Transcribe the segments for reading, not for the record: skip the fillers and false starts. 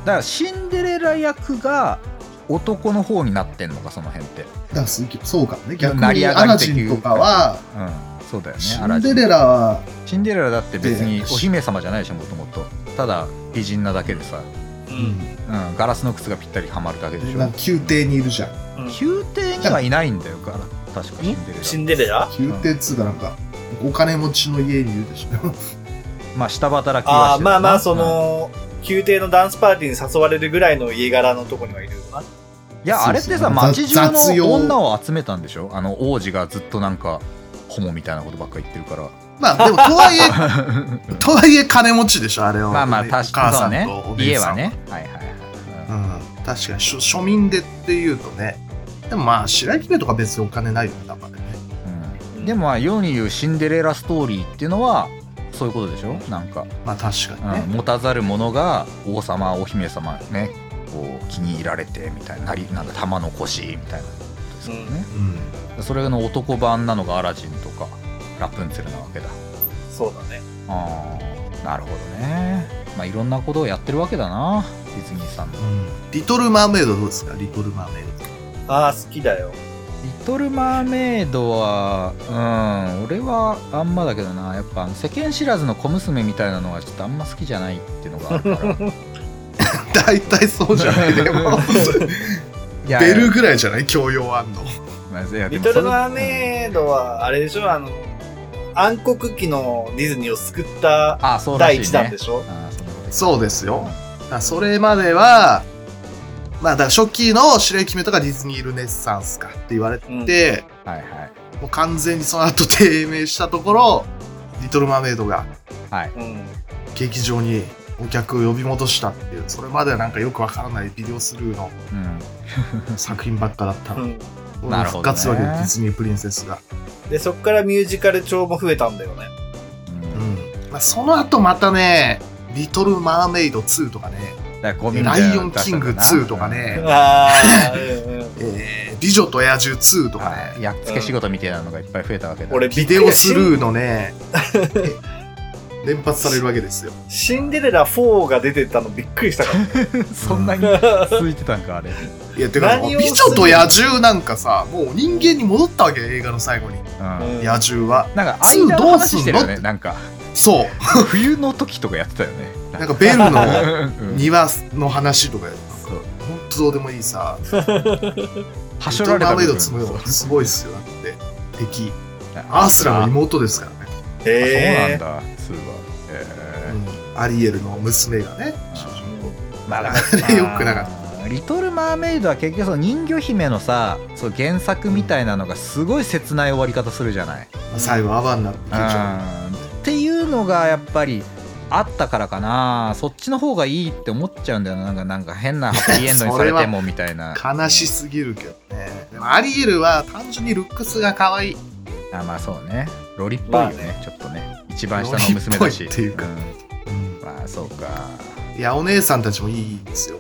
からシンデレラ役が男の方になってんのか、その辺って。 だそうかね。逆にアラジンとかは、 そうだよね。 シンデレラはシンデレラだって別にお姫様じゃないでしょ、もともと。ただ美人なだけでさ、ガラスの靴がぴったりはまるだけでしょ。 なんか宮廷にいるじゃん。 宮廷にはいないんだよ、確かシンデレラ。 宮廷っつうかなんかお金持ちの家にいるでしょ。 まあ下働きはしてる。 まあその宮廷のダンスパーティーに誘われるぐらいの家柄のとこにはいるよな。 いや、あれってさ、街中の女を集めたんでしょ。王子がずっとなんかホモみたいなことばっかり言ってるから。 まあでもとはいえ金持ちでしょ、あれは。 まあ確かにそうね。家はね。はいはいはい。確かに庶民でっていうとね。でもまあ白雪姫とか別にお金ないよね、だからね。 でもまあ世に言うシンデレラストーリーっていうのはそういうことでしょ。なんかまあ確かにね。 持たざる者が王様お姫様ねこう気に入られてみたいな、なんか玉の腰みたいなことですよね。それの男版なのがアラジンとかラプンツェルなわけだ。 そうだね。 なるほどね。まあいろんなことをやってるわけだな、ディズニーさんの。 リトルマーメイドどうですか？リトルマーメイド。 好きだよ。 リトルマーメイドは俺はあんまだけどな。やっぱ世間知らずの小娘みたいなのはちょっとあんま好きじゃないっていうのがあるから大体そうじゃないでもベルぐらいじゃない？教養あんの。 リトルマーメイドはあれでしょ、暗黒期のディズニーを救った第一弾でしょ。 そうですよ。それまではまあだから初期の白雪姫とかディズニールネッサンスかって言われて、もう完全にその後低迷したところ、リトルマーメイドが劇場にお客を呼び戻したっていう、それまではなんかよくわからないビデオスルーの作品ばっかだったの。なるほどね。復活わけでディズニープリンセスが。 でそっからミュージカル調も増えたんだよね。 まあ、その後またね、リトルマーメイド2とかね、ライオンキング2とかね、美女と野獣2とかね、 やっつけ仕事みたいなのがいっぱい増えたわけだ。 俺ビデオスルーのね連発されるわけですよ。 シンデレラ4が出てたのびっくりしたから、 そんなに続いてたんかあれ。 いやてか美女と野獣なんかさ、もう人間に戻ったわけ、映画の最後に。野獣はなんか間の話してるよね。なんかそう冬の時とかやってたよね。 なんかベルの庭の話とかやってた。ほんとどうでもいいさ。 はしょられた部分。 すごいっすよ。だって敵アースラの妹ですからね。 そうなんだ。2はアリエルの娘がね。 まあよくなかった。 リトルマーメイドは結局その人魚姫のさ、そう原作みたいなのがすごい切ない終わり方するじゃない。 最後アバンになってっていうのがやっぱりあったからかな。そっちの方がいいって思っちゃうんだよな。なんか変なハッピーエンドにされてもみたいな。 悲しすぎるけどね。でもアリエルは単純にルックスが可愛い。 まあそうね。ロリっぽいよね、ちょっとね。一番下の娘だし。 っていうか、 まあそうか。 いやお姉さんたちもいいですよ。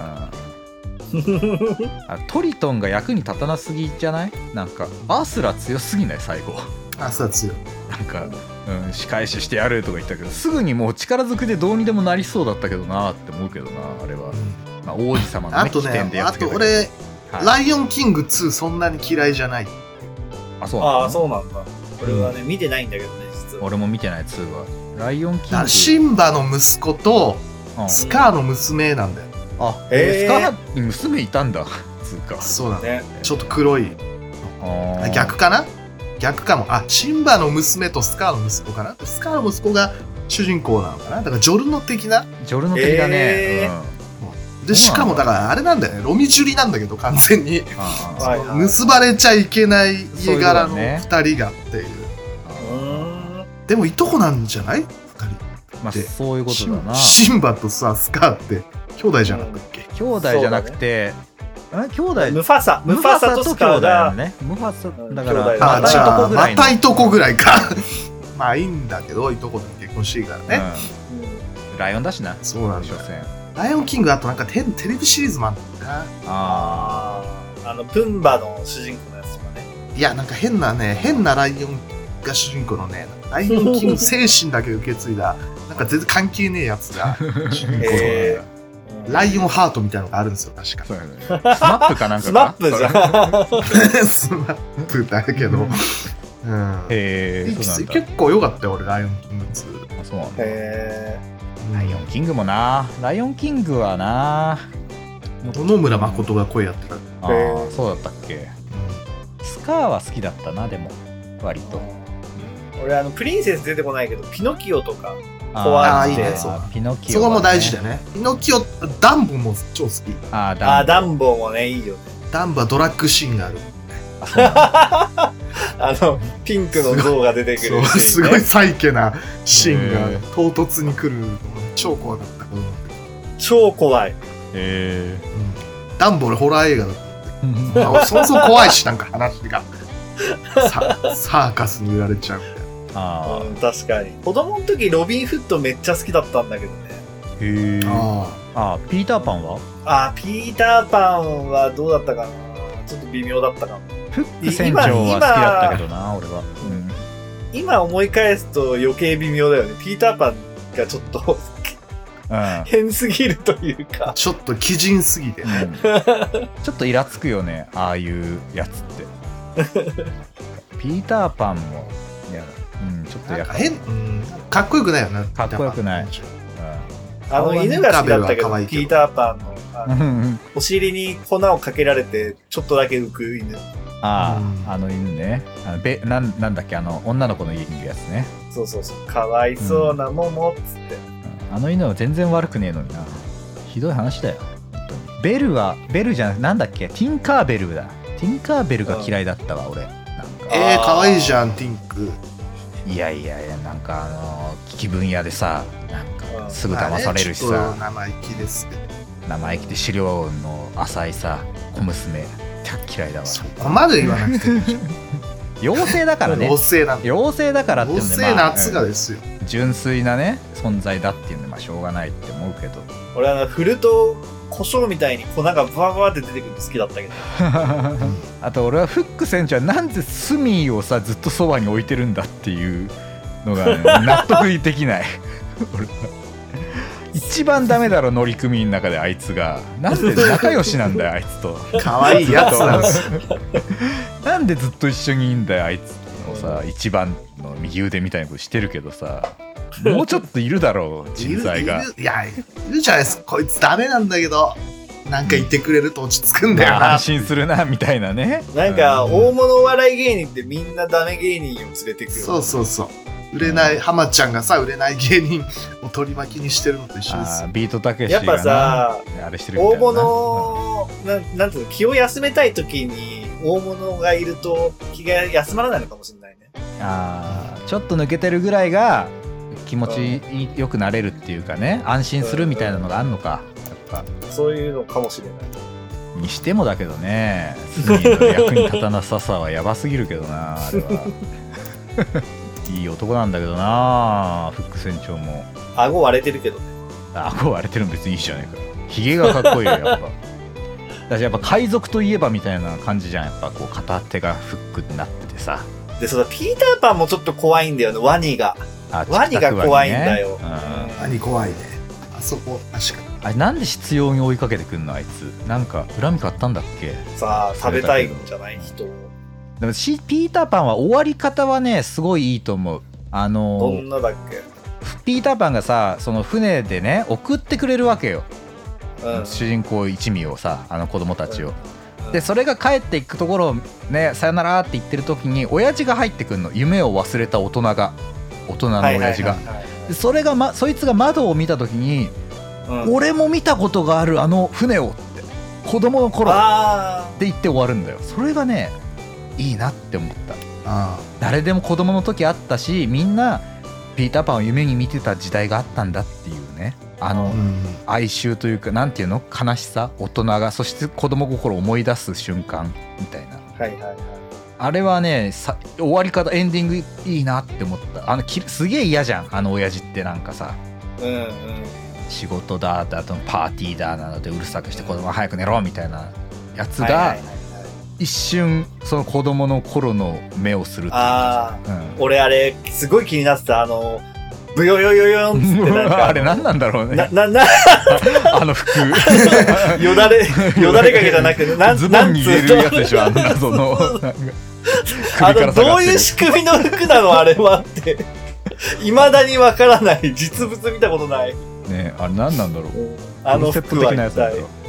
トリトンが役に立たなすぎじゃない？なんかアースラ強すぎない？最後アースラ強い。 なんか、仕返ししてやるとか言ったけど、すぐにもう力ずくでどうにでもなりそうだったけどなって思うけどな、あれは。まあ、王子様のね、起点でやってあと俺、ライオンキング2そんなに嫌いじゃない。 そうなんだ。俺はね、見てないんだけどね、実は。 俺も見てない2は。ライオンキング。 シンバの息子とスカーの娘なんだよ。 スカーに娘いたんだ。つうか。 そうだね。ちょっと黒い。逆かな？逆かも。シンバの娘とスカーの息子かな？スカーの息子が主人公なのかな？だからジョルノ的な？ ジョルノ的だね。 でしかもだからあれなんだよね、ロミジュリなんだけど完全に結ばれちゃいけない家柄の2人がっていう。でもいとこなんじゃない？2人。 まあそういうことだな。 シンバとさスカーって兄弟じゃなかったっけ？ 兄弟じゃなくて、兄弟ムファサとスカーがね。ムファサだからまたいとこぐらいか。まあいいんだけど、いとこと結婚していいからね。 ライオンだしな。 そうなんだ。ライオンキングあとなんかテレビシリーズもあるんだな。プンバの主人公のやつとかね。 いやなんか変なライオンが主人公のね、ライオンキング精神だけ受け継いだなんか全然関係ねえやつが主人公のライオンハートみたいなのがあるんですよ、確か。 そうやね。スマップかなんかか。 スマップじゃん。 スマップだけど。うん。結構良かったよ、俺、ライオンキング2。 あ、そうなんだ。ライオンキングもな。ライオンキングはな。 野々村誠が声やってた。 ああ、そうだったっけ。スカーは好きだったな、でも。割と。 俺、プリンセス出てこないけど、ピノキオとか。 ああ、いいね、そう。 ピノキオ、 そこも大事だね。ピノキオ、ダンボも超好き。 ダンボもね、いいよね。 ダンボはドラッグシーンがある。 ピンクの像が出てくる、ね。 すごいサイケなシーンが唐突に来るのが超怖かった。 超怖い。 ダンボでホラー映画だった。そもそも怖いし、なんか話が。サーカスに売られちゃうみたいな。 確かに。子供の時ロビンフットめっちゃ好きだったんだけどね。 へえ。ピーターパンは？ ピーターパンはどうだったかな。ちょっと微妙だったかも。 フック船長は好きだったけどな、俺は。 今思い返すと余計微妙だよね。ピーターパンがちょっと変すぎるというか。 ちょっと鬼人すぎて。ちょっとイラつくよね、ああいうやつって。ピーターパンも、ちょっとかっこよくないよね。 かっこよくない。 犬が好きだったけど、ピーターパンのお尻に粉をかけられてちょっとだけ浮く犬。 あの犬ね。なんだっけ、女の子の家にいるやつね。 そうそうそう。かわいそうなモモっつって。 あの犬は全然悪くねえのにな。ひどい話だよ。ベルじゃなんだっけ、ティンカーベルだ。ティンカーベルが嫌いだったわ、俺。 かわいいじゃん、ティンク。 いや、なんか気分屋でさ、なんかすぐ騙されるしさ。 生意気ですけど。 生意気で資料の浅いさ、小娘。嫌いだわ。 そこまで言わなくていいじゃん。 妖精だからね。 妖精だからっていうので、 妖精夏がですよ。 純粋なね存在だっていうので、しょうがないって思うけど。 俺振ると胡椒みたいに粉がブワブワって出てくるの好きだったけど。 あと俺はフック船長はなんでスミーをさずっとそばに置いてるんだっていうのが、納得できない。俺一番ダメだろ、乗組員の中であいつが。なんで仲良しなんだよ、あいつと。 可愛いやつなんですよ。 なんでずっと一緒にいいんだよ、あいつのさ、一番の右腕みたいなことしてるけどさ、もうちょっといるだろう、人材が。 いるじゃないですか。こいつダメなんだけど、なんか言ってくれると落ち着くんだよな。 安心するな、みたいなね。 なんか、大物お笑い芸人ってみんなダメ芸人を連れてくる。 そうそうそう。売れない、浜ちゃんがさ、売れない芸人を取り巻きにしてるのと一緒ですよ。 ビートたけしがやっぱさ、 あれしてるみたいな。 大物、なんていうの、気を休めたい時に大物がいると気が休まらないのかもしれないね。 ちょっと抜けてるぐらいが気持ちよくなれるっていうかね、安心するみたいなのがあんのか、やっぱそういうのかもしれないにしてもだけどね、スミの役に立たなささはやばすぎるけどな、あれはいい男なんだけどな、フック船長も。 顎割れてるけどね。 顎割れてるの別にいいじゃないか。ヒゲがかっこいいよ、やっぱ。だしやっぱ海賊といえばみたいな感じじゃん。やっぱこう片手がフックになっててさ。 で、そのピーターパンもちょっと怖いんだよね、ワニが。ワニが怖いんだよ。 ワニ怖いね。あそこ、確かに。 あれなんで執拗に追いかけてくんの、あいつ。なんか恨み買ったんだっけ。 さあ、食べたいんじゃない、人を。 でもピーターパンは終わり方はねすごいいいと思う。 どんなだっけ。 ピーターパンがさ、その船でね送ってくれるわけよ、主人公一味をさ、子供たちを、でそれが帰っていくところをね、さよならって言ってる時に親父が入ってくんの。夢を忘れた大人の親父が。でそれが、そいつが窓を見た時に、俺も見たことがあるあの船をって子供の頃って言って終わるんだよ。それがねいいなって思った。誰でも子供の時あったし、みんなピーターパンを夢に見てた時代があったんだっていうね、哀愁というか、なんていうの、悲しさ、大人がそして子供心を思い出す瞬間みたいな、あれはね終わり方、エンディングいいなって思った。すげえ嫌じゃん、親父ってなんかさ、仕事だあとパーティーだなのでうるさくして子供は早く寝ろみたいなやつが、一瞬その子供の頃の目をするっていうか、 俺あれすごい気になってた。 ブヨヨヨヨンつってなんかあれ何なんだろうね。あの服。 よだれかけじゃなくて、 ズボンに入れるやつでしょ、あの謎の。 どういう仕組みの服なのあれはって。未だにわからない。実物見たことない。 ね、あれ何なんだろう。 あの服は一体。